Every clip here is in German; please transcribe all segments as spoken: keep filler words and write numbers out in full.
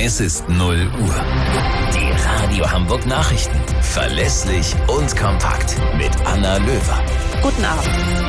Es ist null Uhr. Die Radio Hamburg Nachrichten. Verlässlich und kompakt. Mit Anna Löwer. Guten Abend.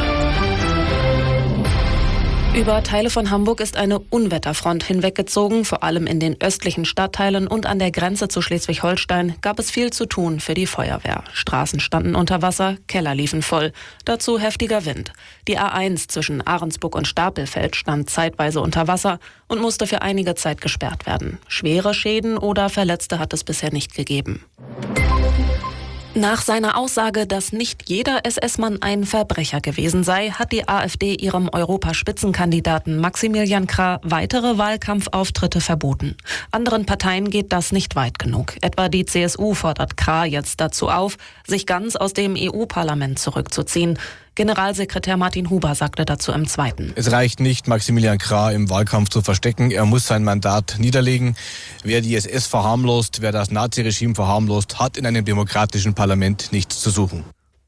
Über Teile von Hamburg ist eine Unwetterfront hinweggezogen. Vor allem in den östlichen Stadtteilen und an der Grenze zu Schleswig-Holstein gab es viel zu tun für die Feuerwehr. Straßen standen unter Wasser, Keller liefen voll. Dazu heftiger Wind. Die A eins zwischen Ahrensburg und Stapelfeld stand zeitweise unter Wasser und musste für einige Zeit gesperrt werden. Schwere Schäden oder Verletzte hat es bisher nicht gegeben. Nach seiner Aussage, dass nicht jeder S S-Mann ein Verbrecher gewesen sei, hat die AfD ihrem Europaspitzenkandidaten Maximilian Krah weitere Wahlkampfauftritte verboten. Anderen Parteien geht das nicht weit genug. Etwa die C S U fordert Krah jetzt dazu auf, sich ganz aus dem E U-Parlament zurückzuziehen. Generalsekretär Martin Huber sagte dazu im Zweiten. Es reicht nicht, Maximilian Krah im Wahlkampf zu verstecken. Er muss sein Mandat niederlegen. Wer die S S verharmlost, wer das Naziregime verharmlost, hat in einem demokratischen Parlament nichts zu suchen.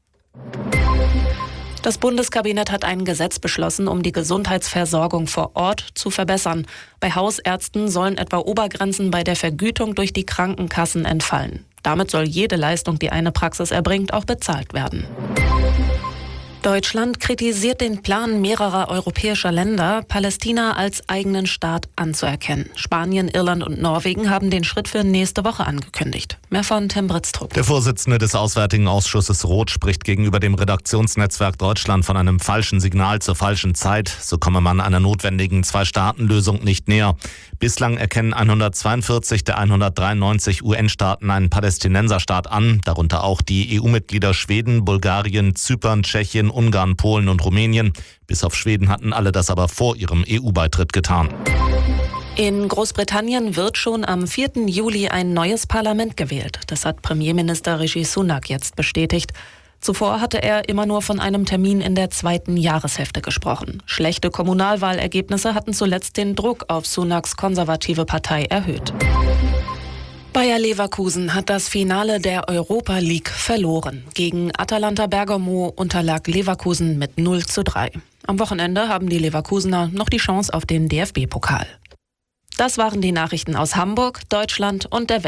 Das Bundeskabinett hat ein Gesetz beschlossen, um die Gesundheitsversorgung vor Ort zu verbessern. Bei Hausärzten sollen etwa Obergrenzen bei der Vergütung durch die Krankenkassen entfallen. Damit soll jede Leistung, die eine Praxis erbringt, auch bezahlt werden. Deutschland kritisiert den Plan mehrerer europäischer Länder, Palästina als eigenen Staat anzuerkennen. Spanien, Irland und Norwegen haben den Schritt für nächste Woche angekündigt. Mehr von Tim Britztrup. Der Vorsitzende des Auswärtigen Ausschusses Roth spricht gegenüber dem Redaktionsnetzwerk Deutschland von einem falschen Signal zur falschen Zeit. So komme man einer notwendigen Zwei-Staaten-Lösung nicht näher. Bislang erkennen hundertzweiundvierzig der hundertdreiundneunzig U N-Staaten einen Palästinenserstaat an, darunter auch die E U-Mitglieder Schweden, Bulgarien, Zypern, Tschechien, Ungarn, Polen und Rumänien. Bis auf Schweden hatten alle das aber vor ihrem E U-Beitritt getan. In Großbritannien wird schon am vierten Juli ein neues Parlament gewählt. Das hat Premierminister Rishi Sunak jetzt bestätigt. Zuvor hatte er immer nur von einem Termin in der zweiten Jahreshälfte gesprochen. Schlechte Kommunalwahlergebnisse hatten zuletzt den Druck auf Sunaks konservative Partei erhöht. Bayer Leverkusen hat das Finale der Europa League verloren. Gegen Atalanta Bergamo unterlag Leverkusen mit null zu drei. Am Wochenende haben die Leverkusener noch die Chance auf den D F B-Pokal. Das waren die Nachrichten aus Hamburg, Deutschland und der Welt.